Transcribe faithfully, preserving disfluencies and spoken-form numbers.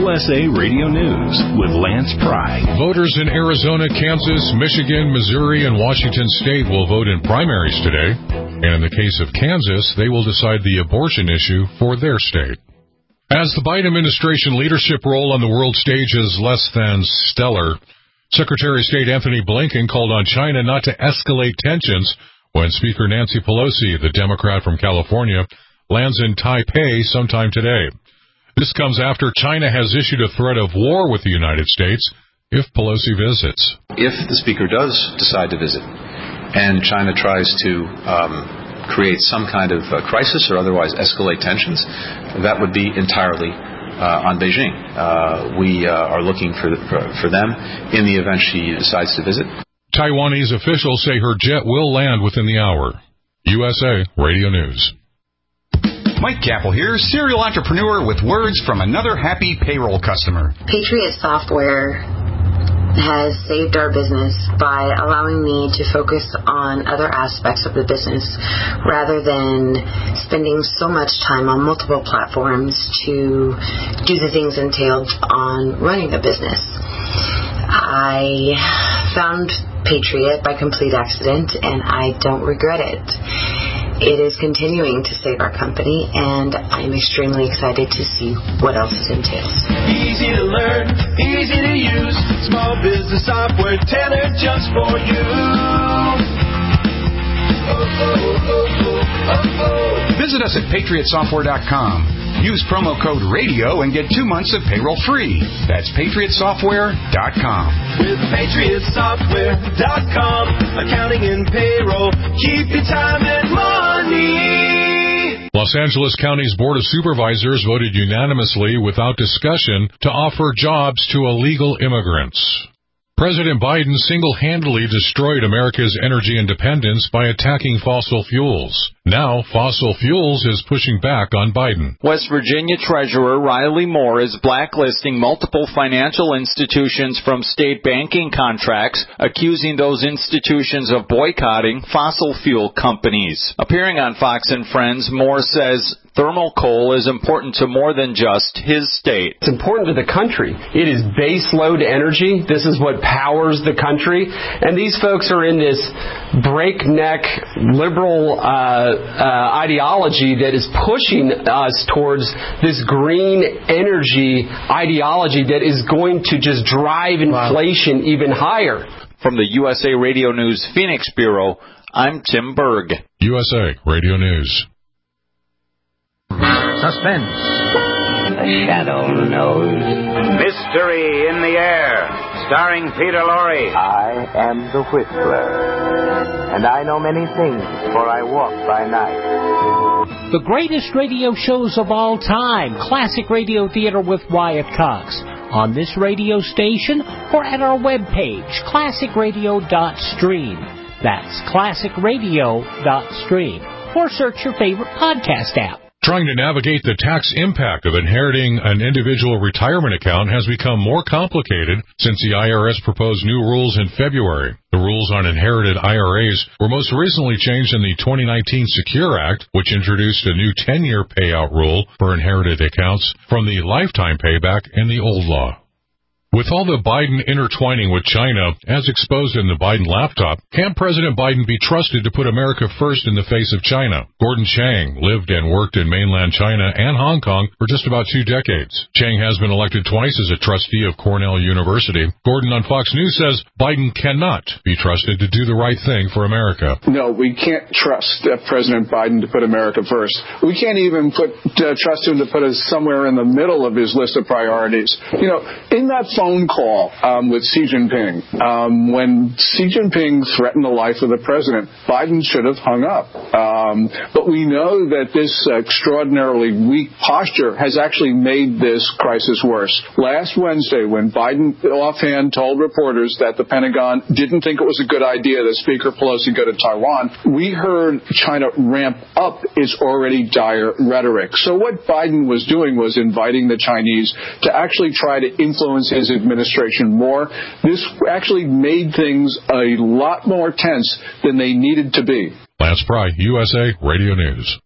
U S A Radio News with Lance Pry. Voters in Arizona, Kansas, Michigan, Missouri, and Washington State will vote in primaries today. And in the case of Kansas, they will decide the abortion issue for their state. As the Biden administration leadership role on the world stage is less than stellar, Secretary of State Anthony Blinken called on China not to escalate tensions when Speaker Nancy Pelosi, the Democrat from California, lands in Taipei sometime today. This comes after China has issued a threat of war with the United States if Pelosi visits. If the Speaker does decide to visit and China tries to um, create some kind of uh, crisis or otherwise escalate tensions, that would be entirely uh, on Beijing. Uh, we uh, are looking for, for, for them in the event she decides to visit. Taiwanese officials say her jet will land within the hour. U S A Radio News. Mike Capel here, serial entrepreneur with words from another happy payroll customer. Patriot Software has saved our business by allowing me to focus on other aspects of the business rather than spending so much time on multiple platforms to do the things entailed on running a business. I found Patriot by complete accident, and I don't regret it. It is continuing to save our company, and I'm extremely excited to see what else it entails. Easy to learn, easy to use, small business software tailored just for you. Oh, oh, oh, oh, oh, oh. Visit us at patriot software dot com. Use promo code RADIO and get two months of payroll free. That's patriot software dot com. With patriot software dot com, accounting and payroll, keep your time and money. Los Angeles County's Board of Supervisors voted unanimously without discussion to offer jobs to illegal immigrants. President Biden single-handedly destroyed America's energy independence by attacking fossil fuels. Now, fossil fuels is pushing back on Biden. West Virginia Treasurer Riley Moore is blacklisting multiple financial institutions from state banking contracts, accusing those institutions of boycotting fossil fuel companies. Appearing on Fox and Friends, Moore says thermal coal is important to more than just his state. It's important to the country. It is base load energy. This is what powers the country. And these folks are in this breakneck liberal uh, uh, ideology that is pushing us towards this green energy ideology that is going to just drive inflation wow. even higher. From the U S A Radio News Phoenix Bureau, I'm Tim Berg. U S A Radio News. Suspense. The shadow knows. Mystery in the air, starring Peter Lorre. I am the Whistler, and I know many things, for I walk by night. The greatest radio shows of all time, Classic Radio Theater with Wyatt Cox, on this radio station or at our webpage, classic radio dot stream. That's classic radio dot stream. Or search your favorite podcast app. Trying to navigate the tax impact of inheriting an individual retirement account has become more complicated since the I R S proposed new rules in February. The rules on inherited I R As were most recently changed in the twenty nineteen Secure Act, which introduced a new ten-year payout rule for inherited accounts from the lifetime payback in the old law. With all the Biden intertwining with China, as exposed in the Biden laptop, can President Biden be trusted to put America first in the face of China? Gordon Chang lived and worked in mainland China and Hong Kong for just about two decades. Chang has been elected twice as a trustee of Cornell University. Gordon on Fox News says Biden cannot be trusted to do the right thing for America. No, we can't trust uh, President Biden to put America first. We can't even put uh, trust him to put us somewhere in the middle of his list of priorities. You know, in that phone call um, with Xi Jinping, um, when Xi Jinping threatened the life of the president, Biden should have hung up. Um, but we know that this extraordinarily weak posture has actually made this crisis worse. Last Wednesday, when Biden offhand told reporters that the Pentagon didn't think it was a good idea that Speaker Pelosi go to Taiwan, we heard China ramp up its already dire rhetoric. So what Biden was doing was inviting the Chinese to actually try to influence his administration more. This actually made things a lot more tense than they needed to be. Lance Pry, U S A Radio News.